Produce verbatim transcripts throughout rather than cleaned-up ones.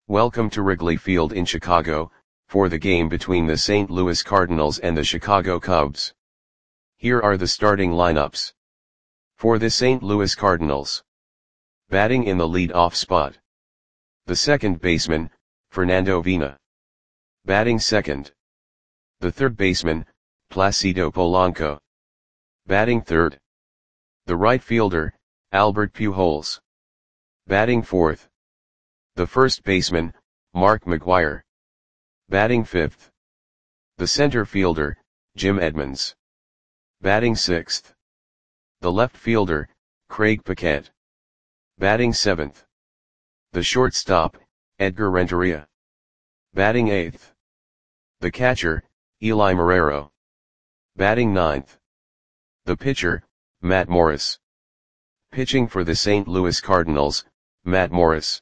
Welcome to Wrigley Field in Chicago, for the game between the Saint Louis Cardinals and the Chicago Cubs. Here are the starting lineups. For the Saint Louis Cardinals. Batting in the lead-off spot. The second baseman, Fernando Vina. Batting second. The third baseman, Placido Polanco. Batting third. The right fielder, Albert Pujols. Batting fourth. The first baseman, Mark McGwire. Batting fifth. The center fielder, Jim Edmonds. Batting sixth. The left fielder, Craig Paquette. Batting seventh. The shortstop, Edgar Renteria. Batting eighth. The catcher, Eli Marrero. Batting ninth. The pitcher, Matt Morris. Pitching for the Saint Louis Cardinals, Matt Morris.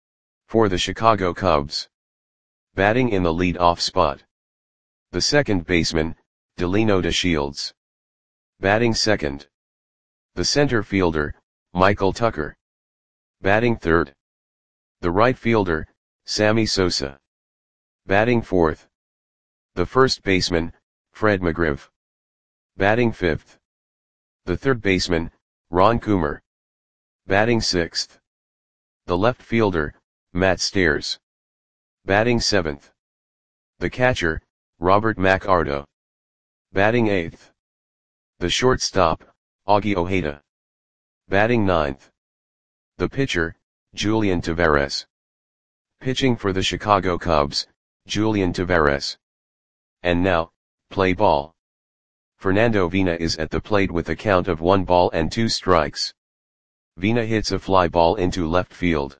For the Chicago Cubs. Batting in the lead-off spot. The second baseman, Delino DeShields. Batting second. The center fielder, Michael Tucker. Batting third. The right fielder, Sammy Sosa. Batting fourth. The first baseman, Fred McGriff. Batting fifth. The third baseman, Ron Coomer. Batting sixth. The left fielder, Matt Stairs. Batting seventh. The catcher, Robert McArdo. Batting eighth. The shortstop, Augie Ojeda. Batting ninth. The pitcher, Julian Taveras. Pitching for the Chicago Cubs, Julian Taveras. And now, play ball. Fernando Vina is at the plate with a count of one ball and two strikes. Vina hits a fly ball into left field.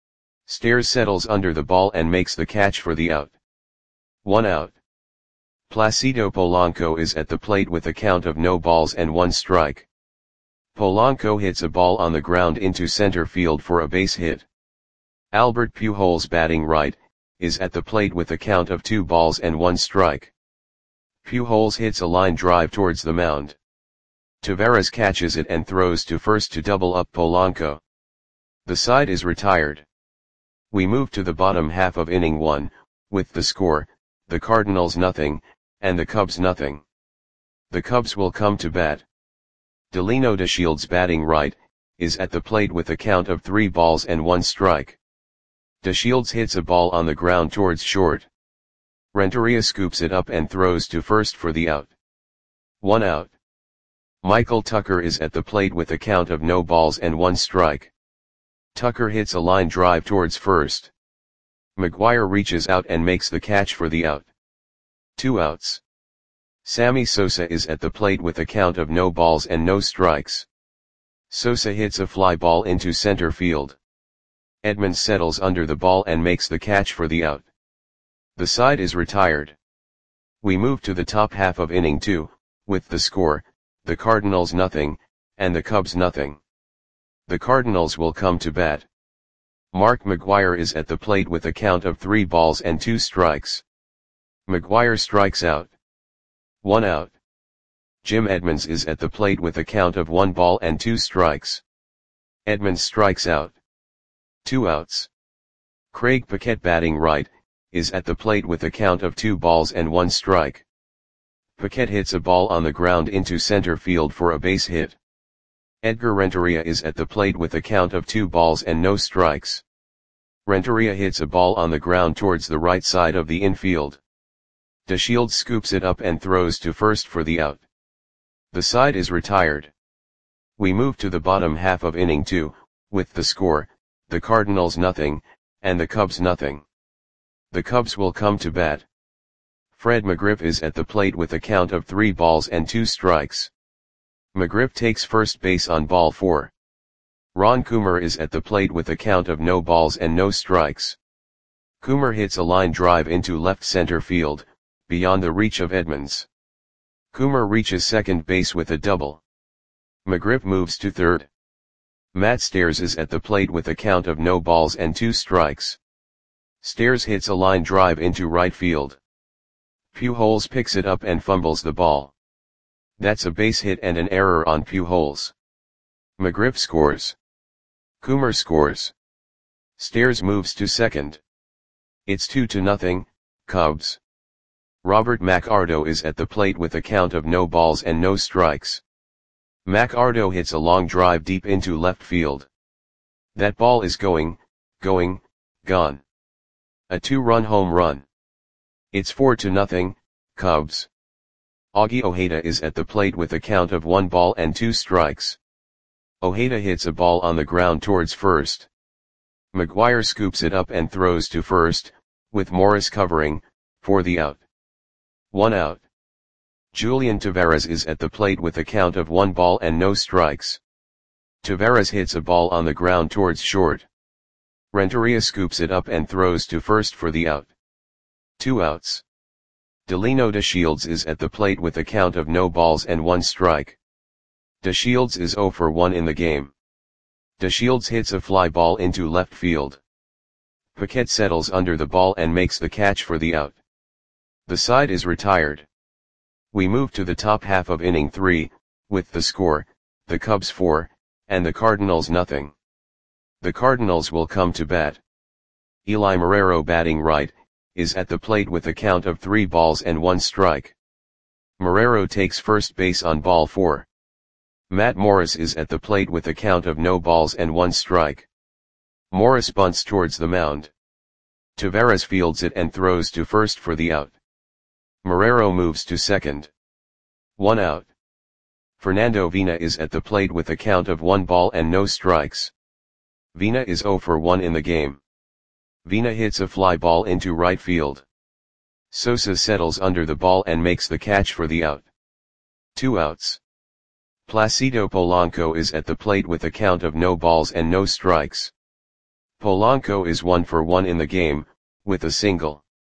Stairs settles under the ball and makes the catch for the out. One out. Placido Polanco is at the plate with a count of no balls and one strike. Polanco hits a ball on the ground into center field for a base hit. Albert Pujols, batting right, is at the plate with a count of two balls and one strike. Pujols hits a line drive towards the mound. Taveras catches it and throws to first to double up Polanco. The side is retired. We move to the bottom half of inning one, with the score, the Cardinals nothing, and the Cubs nothing. The Cubs will come to bat. Delino DeShields, batting right, is at the plate with a count of three balls and one strike. DeShields hits a ball on the ground towards short. Renteria scoops it up and throws to first for the out. One out. Michael Tucker is at the plate with a count of no balls and one strike. Tucker hits a line drive towards first. McGwire reaches out and makes the catch for the out. Two outs. Sammy Sosa is at the plate with a count of no balls and no strikes. Sosa hits a fly ball into center field. Edmonds settles under the ball and makes the catch for the out. The side is retired. We move to the top half of inning two, with the score, the Cardinals nothing, and the Cubs nothing. The Cardinals will come to bat. Mark McGwire is at the plate with a count of three balls and two strikes. McGwire strikes out. One out. Jim Edmonds is at the plate with a count of one ball and two strikes. Edmonds strikes out. Two outs. Craig Paquette, batting right, is at the plate with a count of two balls and one strike. Paquette hits a ball on the ground into center field for a base hit. Edgar Renteria is at the plate with a count of two balls and no strikes. Renteria hits a ball on the ground towards the right side of the infield. DeShields scoops it up and throws to first for the out. The side is retired. We move to the bottom half of inning two, with the score, the Cardinals nothing, and the Cubs nothing. The Cubs will come to bat. Fred McGriff is at the plate with a count of three balls and two strikes. McGriff takes first base on ball four. Ron Coomer is at the plate with a count of no balls and no strikes. Coomer hits a line drive into left center field, beyond the reach of Edmonds. Coomer reaches second base with a double. McGriff moves to third. Matt Stairs is at the plate with a count of no balls and two strikes. Stairs hits a line drive into right field. Pujols picks it up and fumbles the ball. That's a base hit and an error on Pujols. McGriff scores. Coomer scores. Stairs moves to second. It's two to nothing, Cubs. Robert McArdo is at the plate with a count of no balls and no strikes. McArdo hits a long drive deep into left field. That ball is going, going, gone. A two-run home run. It's four to nothing, Cubs. Augie Ojeda is at the plate with a count of one ball and two strikes. Ojeda hits a ball on the ground towards first. McGuire scoops it up and throws to first, with Morris covering, for the out. One out. Julian Taveras is at the plate with a count of one ball and no strikes. Taveras hits a ball on the ground towards short. Renteria scoops it up and throws to first for the out. Two outs. Delino DeShields is at the plate with a count of no balls and one strike. DeShields is zero for one in the game. DeShields hits a fly ball into left field. Paquette settles under the ball and makes the catch for the out. The side is retired. We move to the top half of inning three, with the score, the Cubs four, and the Cardinals nothing. The Cardinals will come to bat. Eli Marrero, batting right, is at the plate with a count of three balls and one strike. Marrero takes first base on ball four. Matt Morris is at the plate with a count of no balls and one strike. Morris bunts towards the mound. Taveras fields it and throws to first for the out. Marrero moves to second. One out. Fernando Vina is at the plate with a count of one ball and no strikes. Vina is zero for one in the game. Vina hits a fly ball into right field. Sosa settles under the ball and makes the catch for the out. Two outs. Placido Polanco is at the plate with a count of no balls and no strikes. Polanco is one for one in the game, with a single.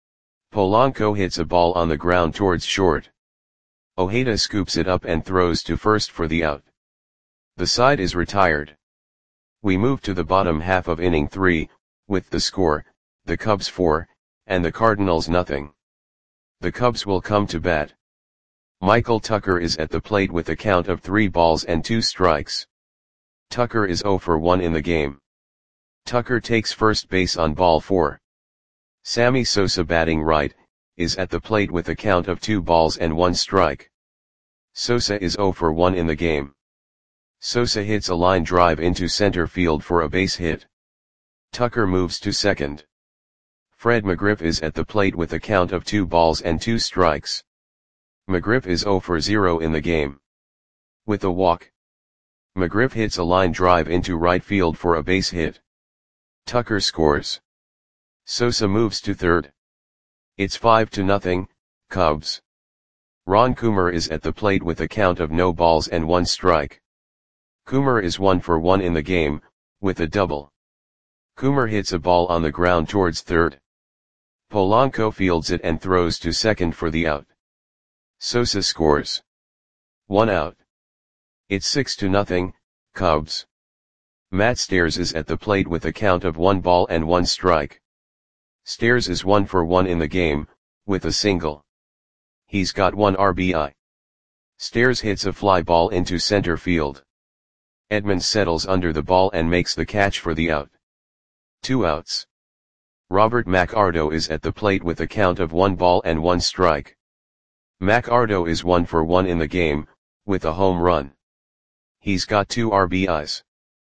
Polanco hits a ball on the ground towards short. Ojeda scoops it up and throws to first for the out. The side is retired. We move to the bottom half of inning three, with the score, the Cubs four, and the Cardinals nothing. The Cubs will come to bat. Michael Tucker is at the plate with a count of three balls and two strikes. Tucker is zero for one in the game. Tucker takes first base on ball four. Sammy Sosa, batting right, is at the plate with a count of two balls and one strike. Sosa is zero for one in the game. Sosa hits a line drive into center field for a base hit. Tucker moves to second. Fred McGriff is at the plate with a count of two balls and two strikes. McGriff is zero for zero in the game. With a walk, McGriff hits a line drive into right field for a base hit. Tucker scores. Sosa moves to third. It's five to nothing, Cubs. Ron Coomer is at the plate with a count of no balls and one strike. Coomer is one for one in the game, with a double. Coomer hits a ball on the ground towards third. Polanco fields it and throws to second for the out. Sosa scores. One out. It's six to nothing, Cubs. Matt Stairs is at the plate with a count of one ball and one strike. Stairs is one for one in the game, with a single. He's got one R B I. Stairs hits a fly ball into center field. Edmonds settles under the ball and makes the catch for the out. Two outs. Robert McArdo is at the plate with a count of one ball and one strike. McArdo is one for one in the game, with a home run. He's got two R B Is.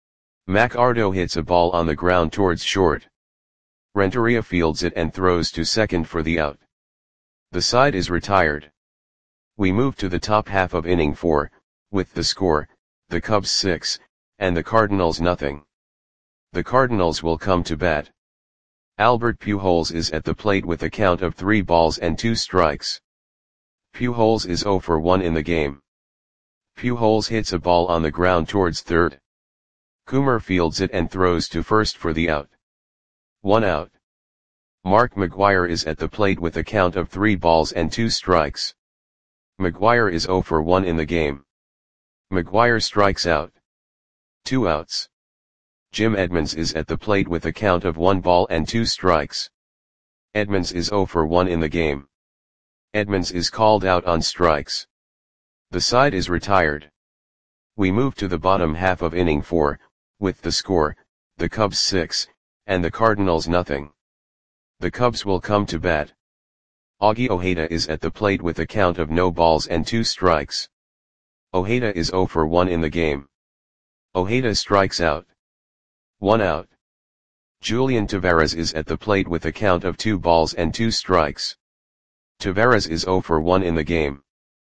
McArdo hits a ball on the ground towards short. Renteria fields it and throws to second for the out. The side is retired. We move to the top half of inning four, with the score, the Cubs six, and the Cardinals nothing. The Cardinals will come to bat. Albert Pujols is at the plate with a count of three balls and two strikes. Pujols is zero for one in the game. Pujols hits a ball on the ground towards third. Coomer fields it and throws to first for the out. One out. Mark McGuire is at the plate with a count of three balls and two strikes. McGuire is zero for one in the game. McGuire strikes out. Two outs. Jim Edmonds is at the plate with a count of one ball and two strikes. Edmonds is zero for one in the game. Edmonds is called out on strikes. The side is retired. We move to the bottom half of inning four, with the score, the Cubs six, and the Cardinals nothing. The Cubs will come to bat. Augie Ojeda is at the plate with a count of no balls and two strikes. Ojeda is zero for one in the game. Ojeda strikes out. One out. Julian Tavarez is at the plate with a count of two balls and two strikes. Tavarez is zero for one in the game.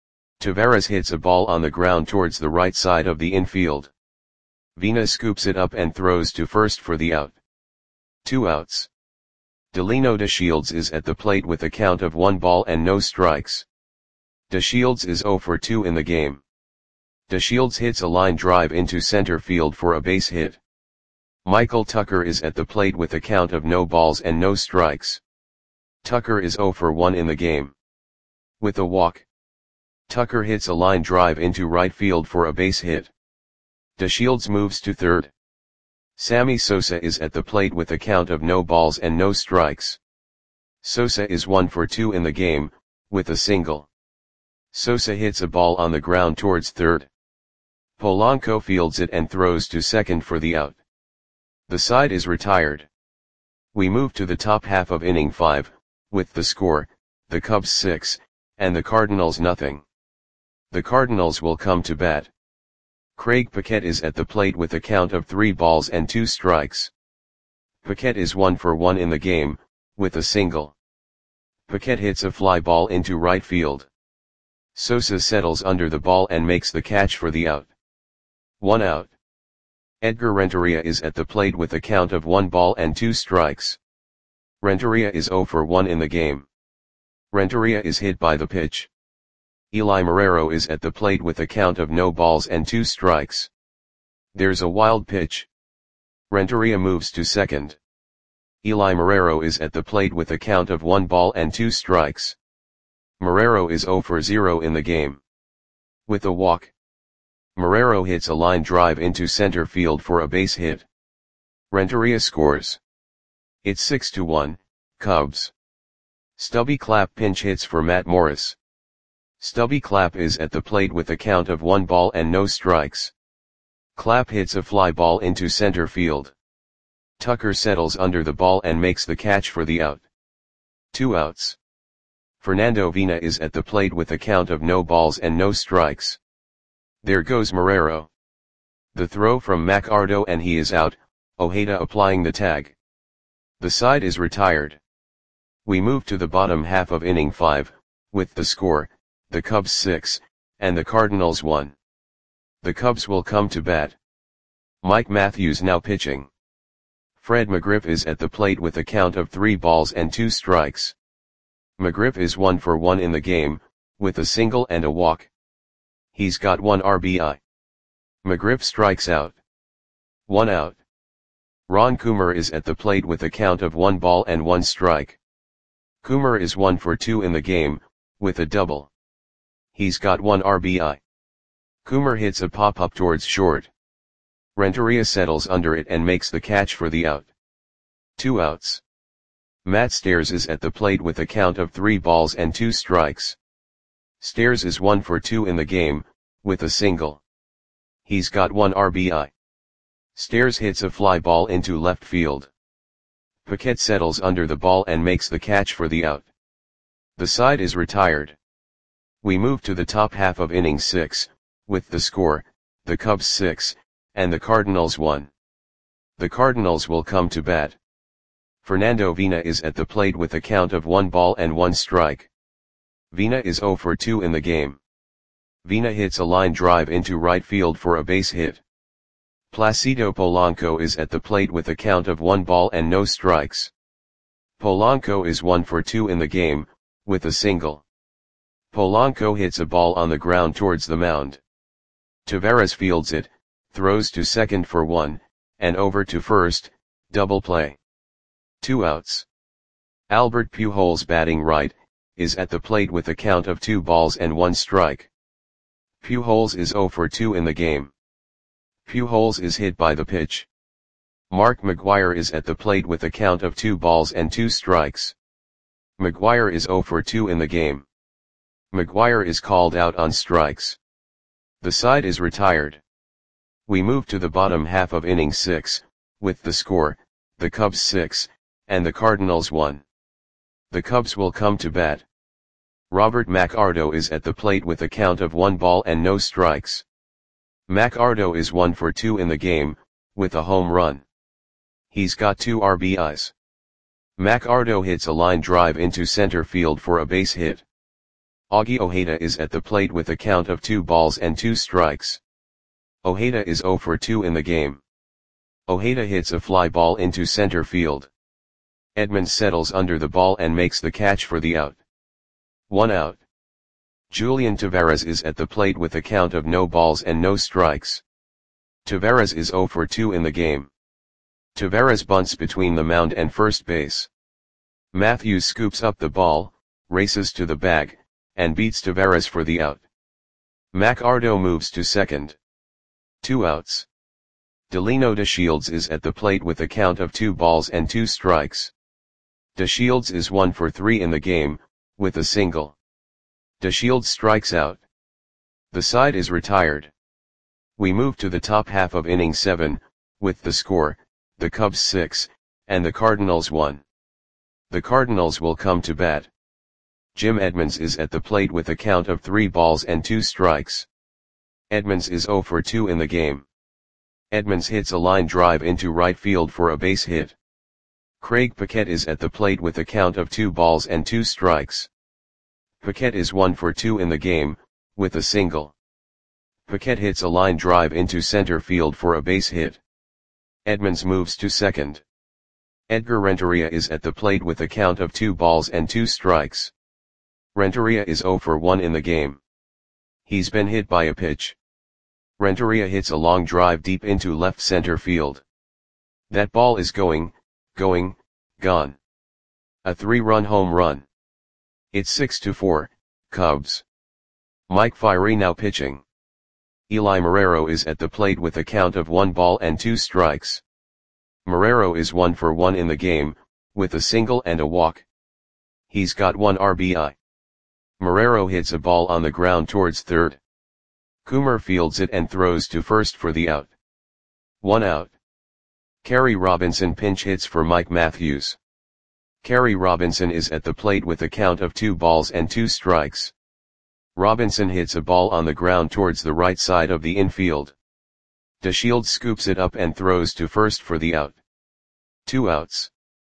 Tavarez hits a ball on the ground towards the right side of the infield. Vina scoops it up and throws to first for the out. Two outs. Delino DeShields is at the plate with a count of one ball and no strikes. DeShields is zero for two in the game. DeShields hits a line drive into center field for a base hit. Michael Tucker is at the plate with a count of no balls and no strikes. Tucker is zero for one in the game. With a walk, Tucker hits a line drive into right field for a base hit. DeShields moves to third. Sammy Sosa is at the plate with a count of no balls and no strikes. Sosa is one for two in the game, with a single. Sosa hits a ball on the ground towards third. Polanco fields it and throws to second for the out. The side is retired. We move to the top half of inning five, with the score, the Cubs six, and the Cardinals nothing. The Cardinals will come to bat. Craig Paquette is at the plate with a count of three balls and two strikes. Paquette is one for one in the game, with a single. Paquette hits a fly ball into right field. Sosa settles under the ball and makes the catch for the out. One out. Edgar Renteria is at the plate with a count of one ball and two strikes. Renteria is zero for one in the game. Renteria is hit by the pitch. Eli Marrero is at the plate with a count of no balls and two strikes. There's a wild pitch. Renteria moves to second. Eli Marrero is at the plate with a count of one ball and two strikes. Marrero is zero for zero in the game. With a walk, Marrero hits a line drive into center field for a base hit. Renteria scores. It's six to one, Cubs. Stubby Clapp pinch hits for Matt Morris. Stubby Clapp is at the plate with a count of one ball and no strikes. Clapp hits a fly ball into center field. Tucker settles under the ball and makes the catch for the out. Two outs. Fernando Vina is at the plate with a count of no balls and no strikes. There goes Marrero. The throw from McArdo and he is out, Ojeda applying the tag. The side is retired. We move to the bottom half of inning five, with the score, the Cubs six, and the Cardinals one. The Cubs will come to bat. Mike Matthews now pitching. Fred McGriff is at the plate with a count of three balls and two strikes. McGriff is one for one in the game, with a single and a walk. He's got one R B I. McGriff strikes out. One out. Ron Coomer is at the plate with a count of one ball and one strike. Coomer is one for two in the game, with a double. He's got one R B I. Coomer hits a pop-up towards short. Renteria settles under it and makes the catch for the out. Two outs. Matt Stairs is at the plate with a count of three balls and two strikes. Stairs is one for two in the game, with a single. He's got one R B I. Stairs hits a fly ball into left field. Paquette settles under the ball and makes the catch for the out. The side is retired. We move to the top half of inning six, with the score, the Cubs six, and the Cardinals one. The Cardinals will come to bat. Fernando Vina is at the plate with a count of one ball and one strike. Vina is zero for two in the game. Vina hits a line drive into right field for a base hit. Placido Polanco is at the plate with a count of one ball and no strikes. Polanco is one for two in the game, with a single. Polanco hits a ball on the ground towards the mound. Tavarez fields it, throws to second for one, and over to first, double play. Two outs. Albert Pujols batting right, is at the plate with a count of two balls and one strike. Pujols is zero for two in the game. Pujols is hit by the pitch. Mark McGwire is at the plate with a count of two balls and two strikes. McGwire is zero for two in the game. McGwire is called out on strikes. The side is retired. We move to the bottom half of inning six, with the score, the Cubs six, and the Cardinals one. The Cubs will come to bat. Robert McArdo is at the plate with a count of one ball and no strikes. McArdo is one for two in the game, with a home run. He's got two R B Is. McArdo hits a line drive into center field for a base hit. Augie Ojeda is at the plate with a count of two balls and two strikes. Ojeda is zero for two in the game. Ojeda hits a fly ball into center field. Edmonds settles under the ball and makes the catch for the out. One out. Julian Taveras is at the plate with a count of no balls and no strikes. Taveras is zero for two in the game. Taveras bunts between the mound and first base. Matthews scoops up the ball, races to the bag, and beats Taveras for the out. McArdo moves to second. Two outs. Delino DeShields is at the plate with a count of two balls and two strikes. DeShields is one for three in the game, with a single. DeShields strikes out. The side is retired. We move to the top half of inning seven, with the score, the Cubs six, and the Cardinals one. The Cardinals will come to bat. Jim Edmonds is at the plate with a count of three balls and two strikes. Edmonds is zero for two in the game. Edmonds hits a line drive into right field for a base hit. Craig Paquette is at the plate with a count of two balls and two strikes. Paquette is one for two in the game, with a single. Paquette hits a line drive into center field for a base hit. Edmonds moves to second. Edgar Renteria is at the plate with a count of two balls and two strikes. Renteria is zero for one in the game. He's been hit by a pitch. Renteria hits a long drive deep into left center field. That ball is going, going, gone. A three-run home run. It's six to four, Cubs. Mike Fiery now pitching. Eli Marrero is at the plate with a count of one ball and two strikes. Marrero is one for one in the game, with a single and a walk. He's got one R B I. Marrero hits a ball on the ground towards third. Coomer fields it and throws to first for the out. One out. Kerry Robinson pinch hits for Mike Matthews. Kerry Robinson is at the plate with a count of two balls and two strikes. Robinson hits a ball on the ground towards the right side of the infield. DeShields scoops it up and throws to first for the out. Two outs.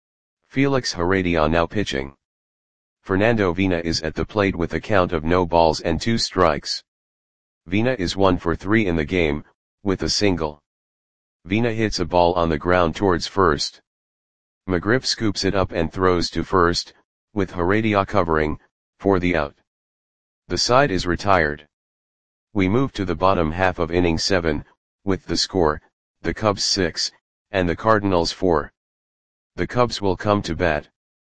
Felix Heredia now pitching. Fernando Vina is at the plate with a count of no balls and two strikes. Vina is one for three in the game, with a single. Vina hits a ball on the ground towards first. McGriff scoops it up and throws to first, with Heredia covering, for the out. The side is retired. We move to the bottom half of inning seven, with the score, the Cubs six, and the Cardinals four. The Cubs will come to bat.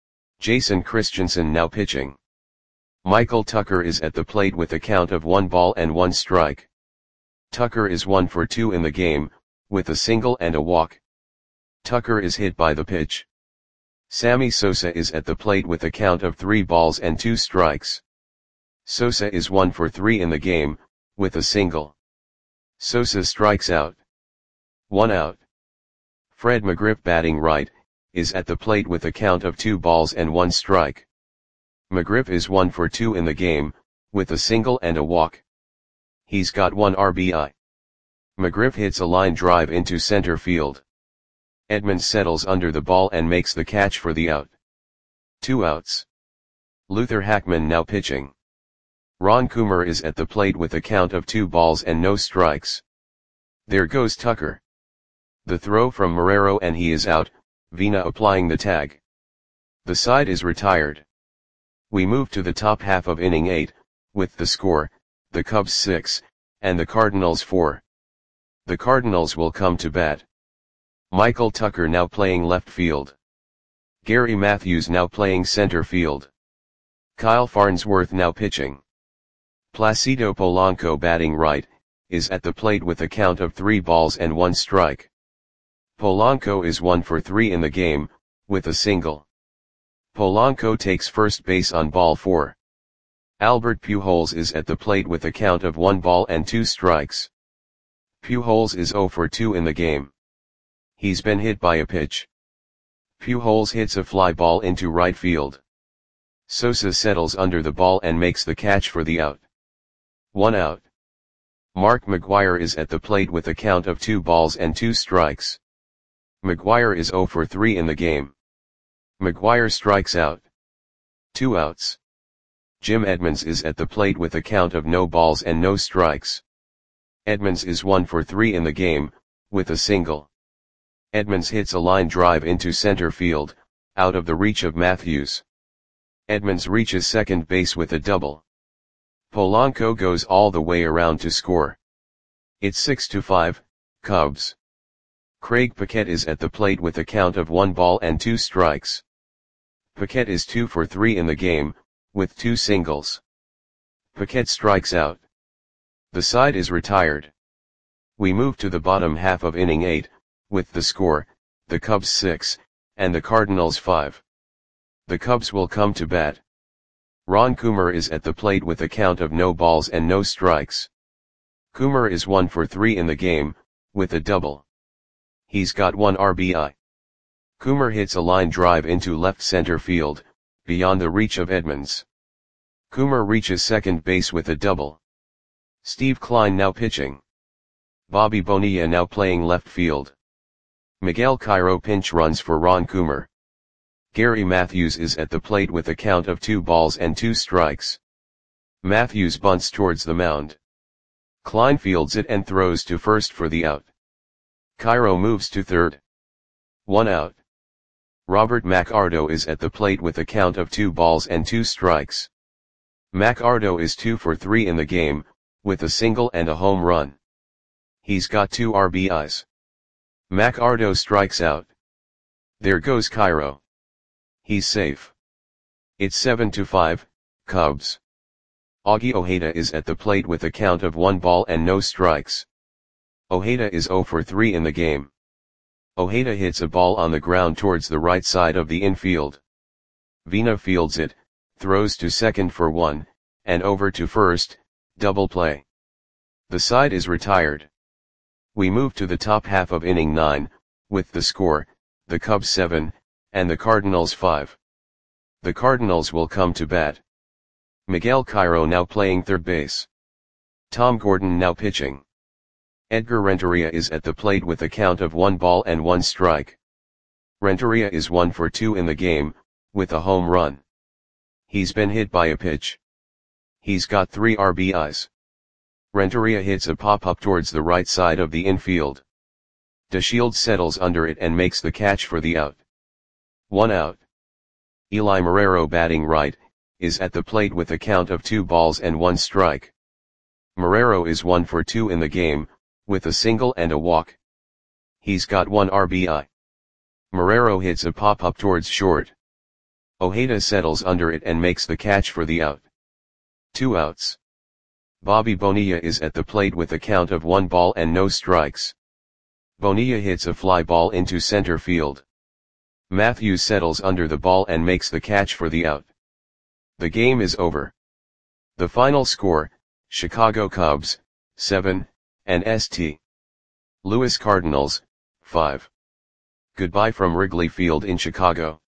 Jason Christensen now pitching. Michael Tucker is at the plate with a count of one ball and one strike. Tucker is one for two in the game, with a single and a walk. Tucker is hit by the pitch. Sammy Sosa is at the plate with a count of three balls and two strikes. Sosa is one for three in the game, with a single. Sosa strikes out. One out. Fred McGriff batting right, is at the plate with a count of two balls and one strike. McGriff is one for two in the game, with a single and a walk. He's got one R B I. McGriff hits a line drive into center field. Edmonds settles under the ball and makes the catch for the out. Two outs. Luther Hackman now pitching. Ron Coomer is at the plate with a count of two balls and no strikes. There goes Tucker. The throw from Marrero and he is out, Vina applying the tag. The side is retired. We move to the top half of inning eight, with the score, the Cubs six, and the Cardinals four. The Cardinals will come to bat. Michael Tucker now playing left field. Gary Matthews now playing center field. Kyle Farnsworth now pitching. Placido Polanco batting right, is at the plate with a count of three balls and one strike. Polanco is one for three in the game, with a single. Polanco takes first base on ball four. Albert Pujols is at the plate with a count of one ball and two strikes. Pujols is zero for two in the game. He's been hit by a pitch. Pujols hits a fly ball into right field. Sosa settles under the ball and makes the catch for the out. One out. Mark McGwire is at the plate with a count of two balls and two strikes. McGwire is zero for three in the game. McGwire strikes out. Two outs. Jim Edmonds is at the plate with a count of no balls and no strikes. Edmonds is one for three in the game, with a single. Edmonds hits a line drive into center field, out of the reach of Matthews. Edmonds reaches second base with a double. Polanco goes all the way around to score. It's six to five, Cubs. Craig Paquette is at the plate with a count of one ball and two strikes. Paquette is two for three in the game, with two singles. Paquette strikes out. The side is retired. We move to the bottom half of inning eight, with the score, the Cubs six, and the Cardinals five. The Cubs will come to bat. Ron Coomer is at the plate with a count of no balls and no strikes. Coomer is one for three in the game, with a double. He's got one R B I. Coomer hits a line drive into left center field, beyond the reach of Edmonds. Coomer reaches second base with a double. Steve Klein now pitching. Bobby Bonilla now playing left field. Miguel Cairo pinch runs for Ron Coomer. Gary Matthews is at the plate with a count of two balls and two strikes. Matthews bunts towards the mound. Klein fields it and throws to first for the out. Cairo moves to third. One out. Robert McArdo is at the plate with a count of two balls and two strikes. McArdo is two for three in the game, with a single and a home run. He's got two R B Is. McArdo strikes out. There goes Cairo. He's safe. It's seven to five, Cubs. Augie Ojeda is at the plate with a count of one ball and no strikes. Ojeda is zero for three in the game. Ojeda hits a ball on the ground towards the right side of the infield. Vina fields it, throws to second for one, and over to first, double play. The side is retired. We move to the top half of inning nine, with the score, the Cubs seven, and the Cardinals five. The Cardinals will come to bat. Miguel Cairo now playing third base. Tom Gordon now pitching. Edgar Renteria is at the plate with a count of one ball and one strike. Renteria is one for two in the game, with a home run. He's been hit by a pitch. He's got three R B Is. Renteria hits a pop-up towards the right side of the infield. DeShields settles under it and makes the catch for the out. One out. Eli Marrero batting right, is at the plate with a count of two balls and one strike. Marrero is one for two in the game, with a single and a walk. He's got one R B I. Marrero hits a pop-up towards short. Ojeda settles under it and makes the catch for the out. Two outs. Bobby Bonilla is at the plate with a count of one ball and no strikes. Bonilla hits a fly ball into center field. Matthews settles under the ball and makes the catch for the out. The game is over. The final score, Chicago Cubs, seven, and Saint Louis Cardinals, five. Goodbye from Wrigley Field in Chicago.